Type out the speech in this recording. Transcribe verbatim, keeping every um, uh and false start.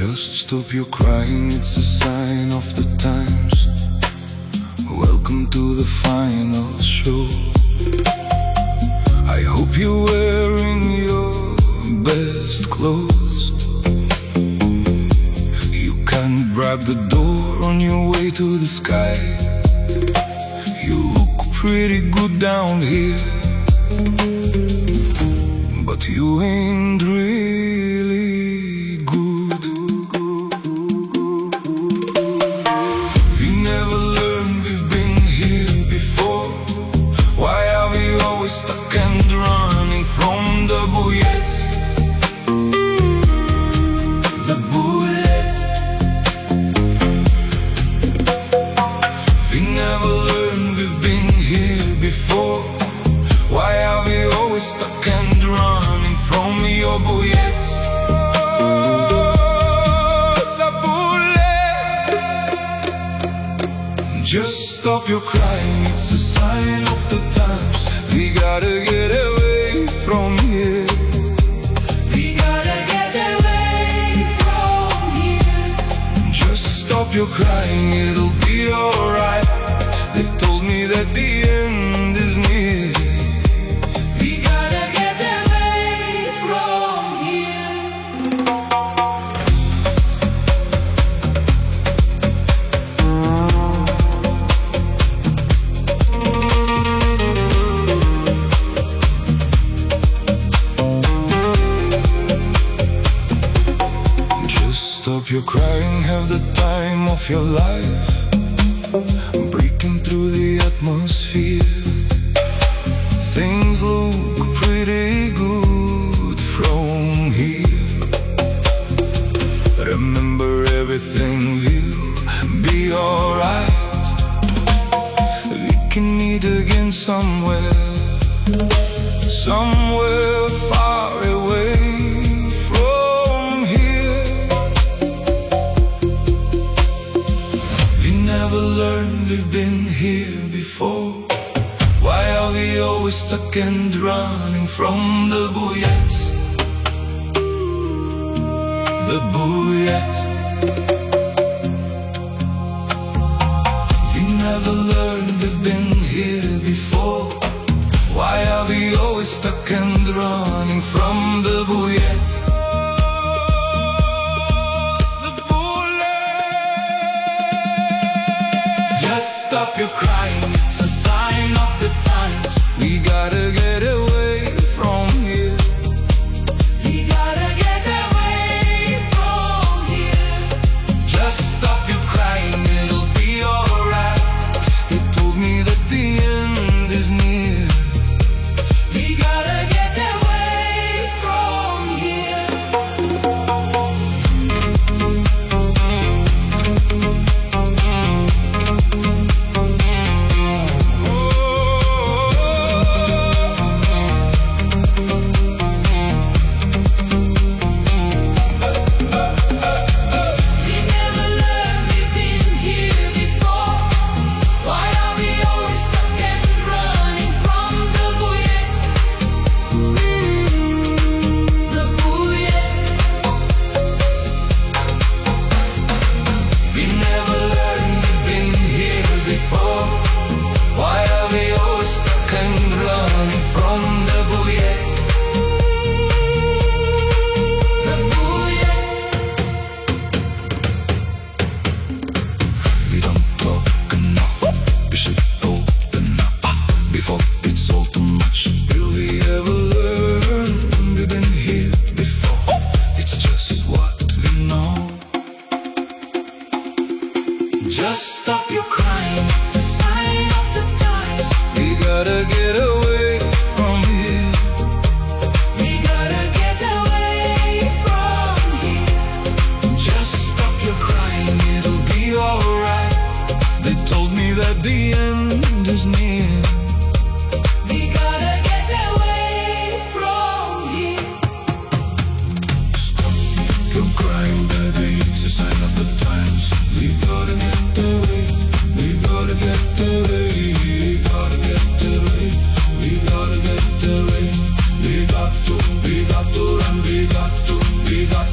Just stop your crying, it's a sign of the times. Welcome to the final show. I hope you're wearing your best clothes. You can bribe the door on your way to the sky. You look pretty good down here, but you ain't really good. We never learned, we've been here before. Why are we always stuck and running from the bullets? The bullets. We never learned, we've been here before. Why are we always stuck and running from your bullets? The bullets. Just stop your crying, it's a sign of the times. We gotta get away from here. We gotta get away from here. Just stop your crying, it'll be alright. They told me that the end is near. We gotta get away from here. Just stop your crying, have the time of your life. Breaking through the atmosphere. Things look pretty good from here. Remember, everything will be alright. We can meet again somewhere, somewhere far away from here. We never learned, we've been here before. Why are we always stuck and running from the bullets? The bullets. We never learned, we've been here before. Why are we always stuck and running from the bullets? The bullets. Just stop your crying, it's a sign of the times. We gotta get away from here. We gotta get away from here. Just stop your crying, it'll be alright. They told me that the end is near. We gotta get away from here. We never learned, we've been here before. Why are we always stuck and running from the bullets? The bullets. We never learned, we've been here before. Why are we always stuck and running from the bullets? The bullets. We don't talk enough, we should open up before it's all too much. Will we ever learn? We've been here before, it's just what we know. Just stop your crying, it's a sign of the times. We gotta get away from here. We gotta get away from here. Just stop your crying, it'll be alright. They told me that the end is near. We gotta get away from here. Stop your crying, baby, it's a sign of the times. We gotta get away, we gotta get away, we gotta get away, we gotta get away. We got to, we got to run, we got to, we got